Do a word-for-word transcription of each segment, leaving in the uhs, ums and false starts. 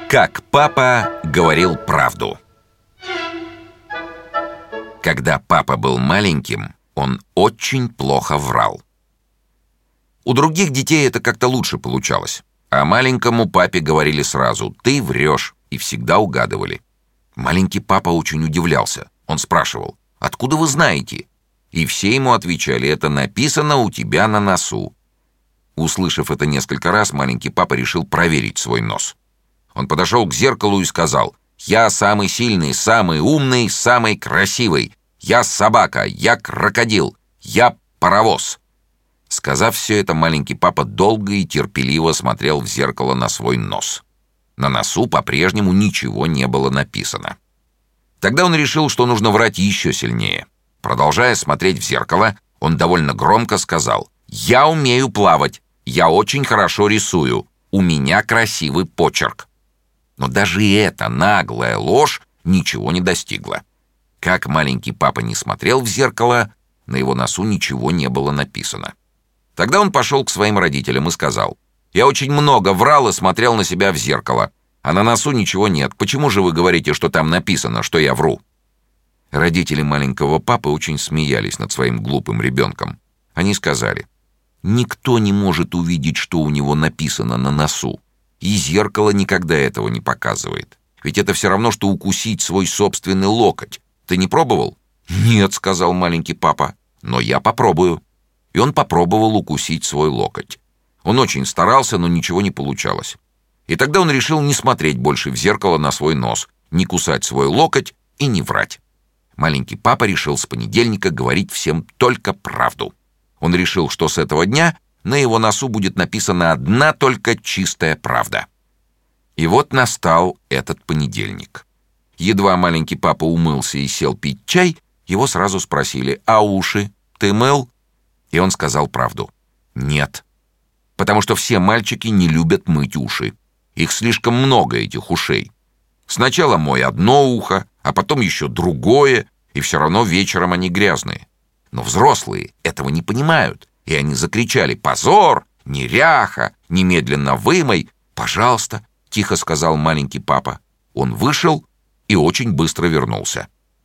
Как папа говорил правду. Когда папа был маленьким, он очень плохо врал. У других детей это как-то лучше получалось, а маленькому папе говорили сразу: «Ты врешь», и всегда угадывали. Маленький папа очень удивлялся. Он спрашивал: «Откуда вы знаете?» И все ему отвечали: «Это написано у тебя на носу». Услышав это несколько раз, маленький папа решил проверить свой нос. Он подошел к зеркалу и сказал: «Я самый сильный, самый умный, самый красивый. Я собака, я крокодил, я паровоз». Сказав все это, маленький папа долго и терпеливо смотрел в зеркало на свой нос. На носу по-прежнему ничего не было написано. Тогда он решил, что нужно врать еще сильнее. Продолжая смотреть в зеркало, он довольно громко сказал: «Я умею плавать, я очень хорошо рисую, у меня красивый почерк». Но даже и эта наглая ложь ничего не достигла. Как маленький папа не смотрел в зеркало, на его носу ничего не было написано. Тогда он пошел к своим родителям и сказал: «Я очень много врал и смотрел на себя в зеркало, а на носу ничего нет. Почему же вы говорите, что там написано, что я вру?» Родители маленького папы очень смеялись над своим глупым ребенком. Они сказали: «Никто не может увидеть, что у него написано на носу. И зеркало никогда этого не показывает. Ведь это все равно, что укусить свой собственный локоть. Ты не пробовал?» «Нет», — сказал маленький папа, — «но я попробую». И он попробовал укусить свой локоть. Он очень старался, но ничего не получалось. И тогда он решил не смотреть больше в зеркало на свой нос, не кусать свой локоть и не врать. Маленький папа решил с понедельника говорить всем только правду. Он решил, что с этого дня на его носу будет написана одна только чистая правда. И вот настал этот понедельник. Едва маленький папа умылся и сел пить чай, его сразу спросили: «А уши ты мыл?» И он сказал правду: «Нет». Потому что все мальчики не любят мыть уши. Их слишком много, этих ушей. Сначала мой одно ухо, а потом еще другое, и все равно вечером они грязные. Но взрослые этого не понимают, и они закричали: «Позор! Неряха! Немедленно вымой!» «Пожалуйста», — тихо сказал маленький папа. Он вышел и очень быстро вернулся.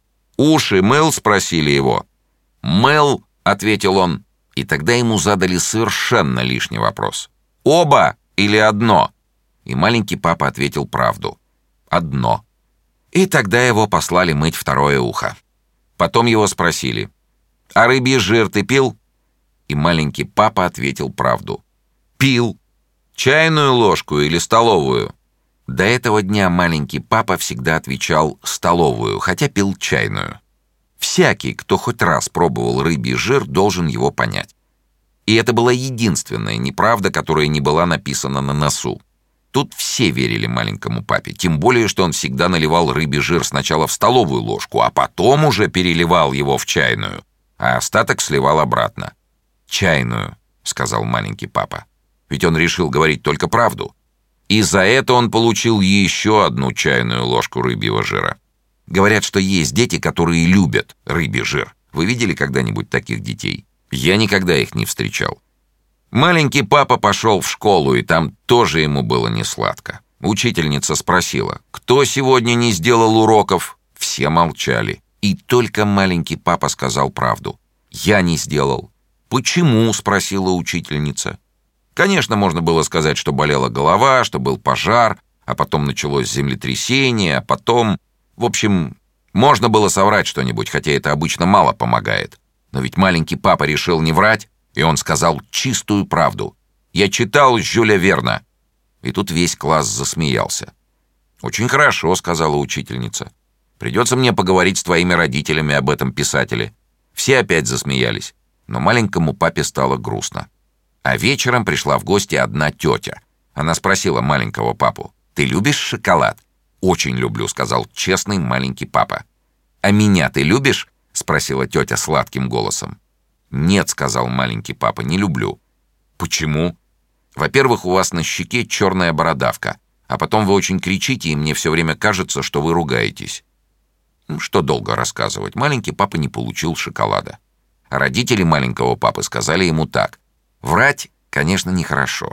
«Уши мыл?» — спросили его. «Мыл», — ответил он. И тогда ему задали совершенно лишний вопрос: «Оба или одно?» И маленький папа ответил правду: «Одно». И тогда его послали мыть второе ухо. Потом его спросили: «А рыбий жир ты пил?» И маленький папа ответил правду: «Пил». «Чайную ложку или столовую?» До этого дня маленький папа всегда отвечал «столовую», хотя пил чайную. Всякий, кто хоть раз пробовал рыбий жир, должен его понять. И это была единственная неправда, которая не была написана на носу. Тут все верили маленькому папе, тем более, что он всегда наливал рыбий жир сначала в столовую ложку, а потом уже переливал его в чайную, а остаток сливал обратно. «Чайную», — сказал маленький папа. Ведь он решил говорить только правду. И за это он получил еще одну чайную ложку рыбьего жира. Говорят, что есть дети, которые любят рыбий жир. Вы видели когда-нибудь таких детей? Я никогда их не встречал. Маленький папа пошел в школу, и там тоже ему было несладко. Учительница спросила: «Кто сегодня не сделал уроков?» Все молчали. И только маленький папа сказал правду: «Я не сделал». «Почему?» — спросила учительница. Конечно, можно было сказать, что болела голова, что был пожар, а потом началось землетрясение, а потом... В общем, можно было соврать что-нибудь, хотя это обычно мало помогает. Но ведь маленький папа решил не врать, и он сказал чистую правду: «Я читал Жюля Верна». И тут весь класс засмеялся. «Очень хорошо», — сказала учительница. «Придется мне поговорить с твоими родителями об этом писателе». Все опять засмеялись, но маленькому папе стало грустно. А вечером пришла в гости одна тетя. Она спросила маленького папу: «Ты любишь шоколад?» «Очень люблю», — сказал честный маленький папа. «А меня ты любишь?» — спросила тетя сладким голосом. «Нет», — сказал маленький папа, — «не люблю». «Почему?» «Во-первых, у вас на щеке черная бородавка, а потом вы очень кричите, и мне все время кажется, что вы ругаетесь». Ну, что долго рассказывать, маленький папа не получил шоколада. А родители маленького папы сказали ему так: «Врать, конечно, нехорошо,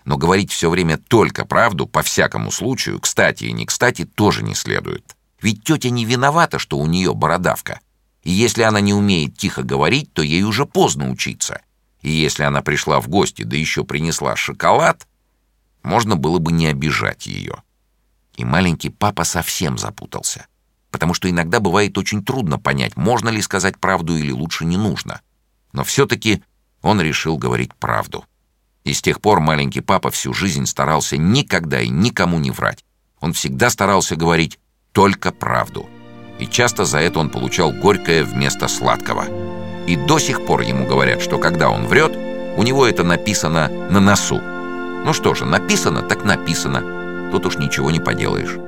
Но говорить все время только правду по всякому случаю, кстати и не кстати, тоже не следует. Ведь тетя не виновата, что у нее бородавка. И если она не умеет тихо говорить, то ей уже поздно учиться. И если она пришла в гости, да еще принесла шоколад, можно было бы не обижать ее. И маленький папа совсем запутался. Потому что иногда бывает очень трудно понять, можно ли сказать правду или лучше не нужно. Но все-таки он решил говорить правду. И с тех пор маленький папа всю жизнь старался никогда и никому не врать. Он всегда старался говорить только правду. И часто за это он получал горькое вместо сладкого. И до сих пор ему говорят, что когда он врет, у него это написано на носу. Ну что же, написано так написано. Тут уж ничего не поделаешь.